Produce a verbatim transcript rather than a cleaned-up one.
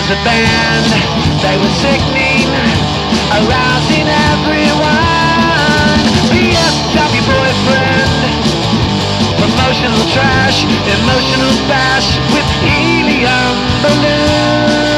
was a band, they were sickening, arousing everyone. B F W boyfriend, promotional trash, emotional bash with helium balloons.